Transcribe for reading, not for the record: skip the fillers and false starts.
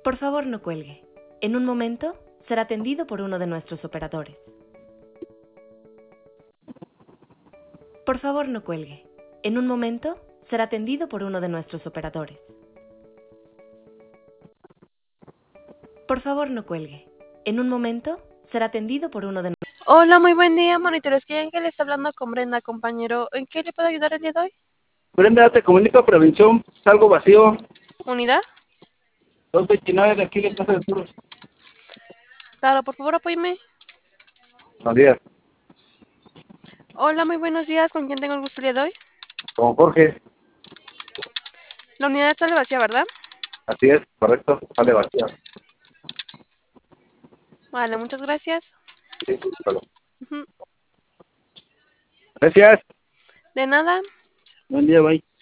Por favor, no cuelgue. En un momento será atendido por uno de nuestros operadores. Por favor, no cuelgue. En un momento será atendido por uno de nuestros operadores. Por favor, no cuelgue. En un momento será atendido por uno de nuestros... Hola, muy buen día, monitores. ¿Quién que le está hablando con Brenda, compañero? ¿En qué le puedo ayudar el día de hoy? Brenda, te comunico prevención, salgo vacío, ¿Unidad? 229 de aquí de Plaza del Sur. Claro, por favor, apóyeme. Buenos días, Hola, muy buenos días. ¿Con quién tengo el gusto el día de hoy? con Jorge, La unidad sale vacía, ¿verdad? así es, correcto, sale vacía. Vale, muchas gracias. Sí, solo. Ujú. Gracias, De nada. buen día, bye.